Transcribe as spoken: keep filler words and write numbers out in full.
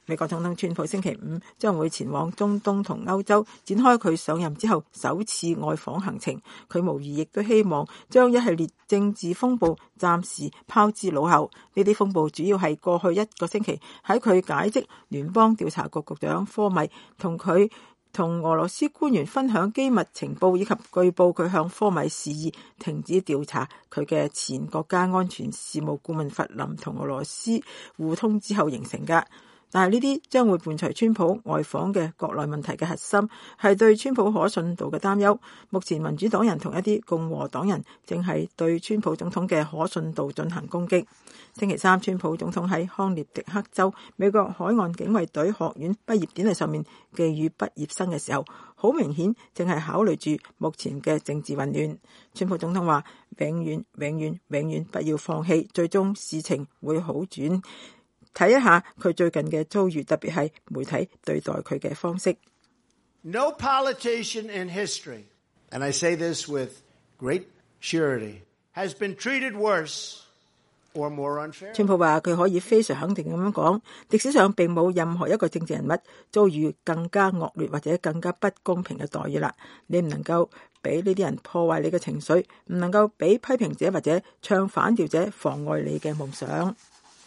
美國總統川普星期五將會前往中東同歐洲，展開佢上任之後首次外訪行程。佢無疑亦都希望將一系列政治風暴暫時拋之腦後。呢啲風暴主要係過去一個星期喺佢解職聯邦調查局局長科米同佢同俄羅斯官員分享機密情報，以及據報佢向科米示意停止調查佢嘅前國家安全事務顧問弗林同俄羅斯互通之後形成嘅。但係呢啲將會伴隨川普外訪嘅國內問題嘅核心，係對川普可信度嘅擔憂。目前民主黨人同一啲共和黨人正係對川普總統嘅可信度進行攻擊。星期三，川普總統喺康涅狄克州美國海岸警衛隊學院畢業典禮上面寄語畢業生嘅時候，好明顯正係考慮住目前嘅政治混亂。川普總統話：永遠、永遠、永遠不要放棄，最終事情會好轉。睇一下佢最近嘅遭遇，特別係媒體對待佢嘅方式。 No politician in history, and I say this with great surety, has been treated worse or more unfair. 川普話佢可以非常肯定咁樣講，歷史上並冇任何一個政治人物遭遇更加惡劣或者更加不公平嘅待遇啦。你唔能夠俾呢啲人破壞你嘅情緒，唔能夠俾批評者或者唱反調者妨礙你嘅夢想。